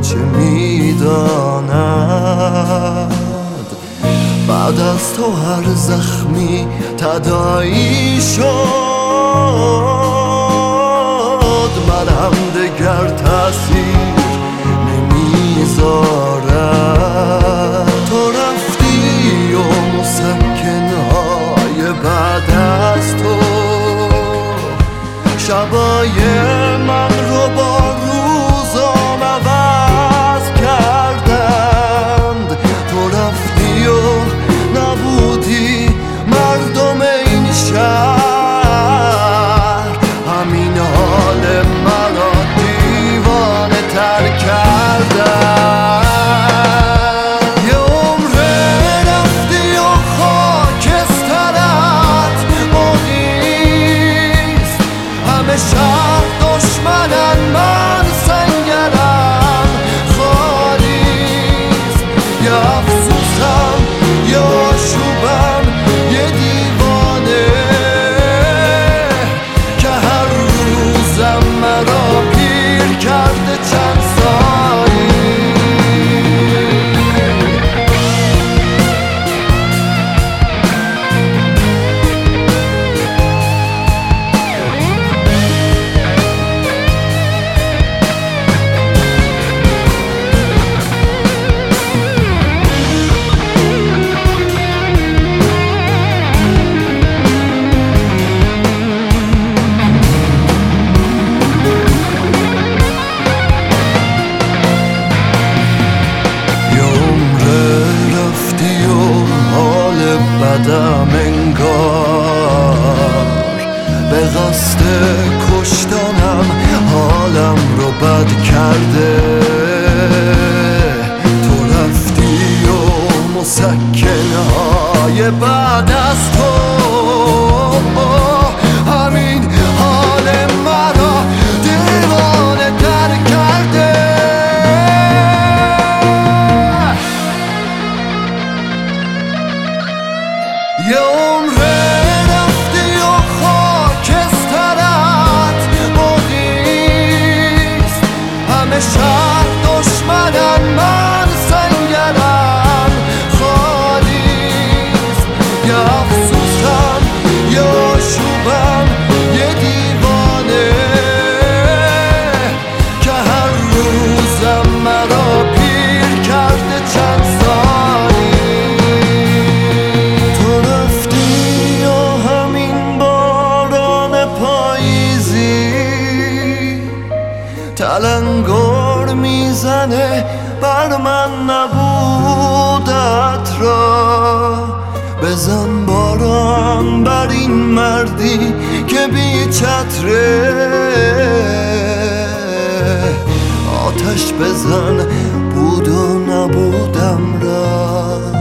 چه میداند بعد از تو هر زخمی تداعی شد. من هم دگر تأثیر نمیذارم، تو رفتی و مسکنهای بعد از تو شبای من رو با روزام عوض کردند. تو رفتی و نبودی مردم این شهر، همین حال مرا دیوانه تر کردند. یه عمر رفتی و خاکسترت باقیست، همه شهر دشمنن من سنگرم خالیست. یه افسوسم یه آشوبم یه دیوانه که هر روزم مرا پیر کرده چند سالی. بدم انگار به قصد کشتنم حالم رو بد کرده. تو رفتی و مسکنهای بعد از تو همین حال مرا دیوانه تر کرده. یه عمر رفتی و خاکسترت باقیست، همه شهر دشمنن من سنگرم خالیست. یه افسوسم یه آشوبم یه دیوانه که هر روزم مرا پیر کرده چند سالی. تلنگر میزنه بر من نبودت را، بزن باران بر این مردی که بی چتره، آتش بزن بود و نبودم را.